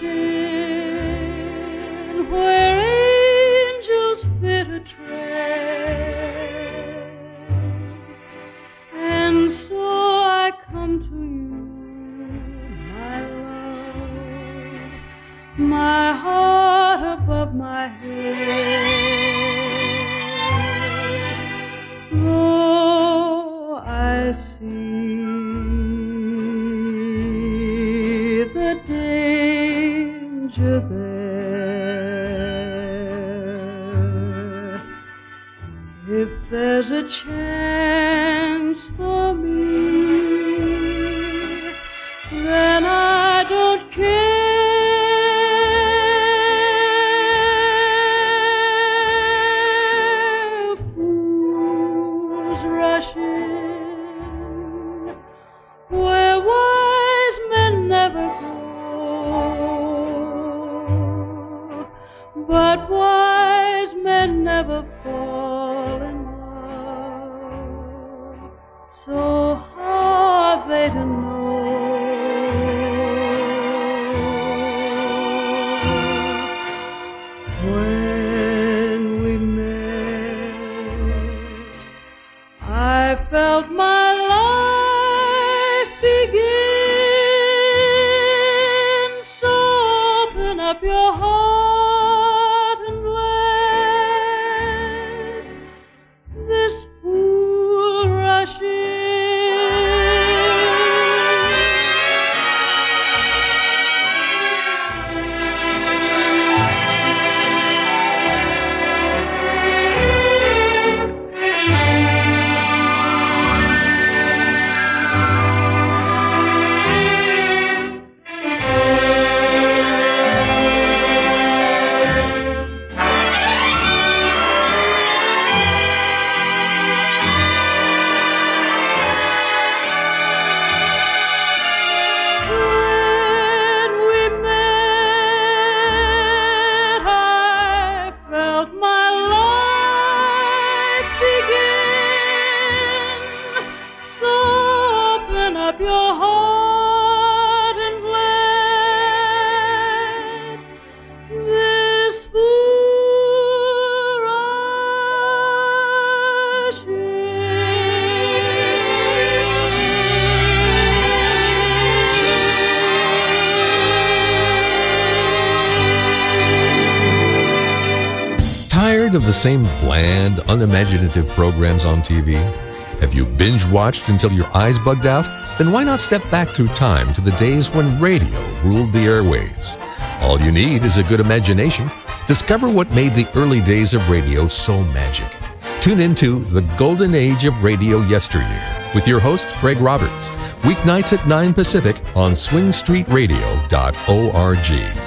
rushing where angels fit a tread, and so I come to you, my love, my heart above my head. Though I see the danger there, if there's a chance for me, then I don't care. Fools rushing where wise men never go, but wise men never fall in love. So how are they to know when we met? I felt my life begin. So open up your heart and let this fool rush in. Up your heart and let this fool rush in. Tired of the same bland, unimaginative programs on TV? Have you binge-watched until your eyes bugged out? Then why not step back through time to the days when radio ruled the airwaves? All you need is a good imagination. Discover what made the early days of radio so magic. Tune into The Golden Age of Radio Yesteryear with your host, Craig Roberts. Weeknights at 9 Pacific on swingstreetradio.org.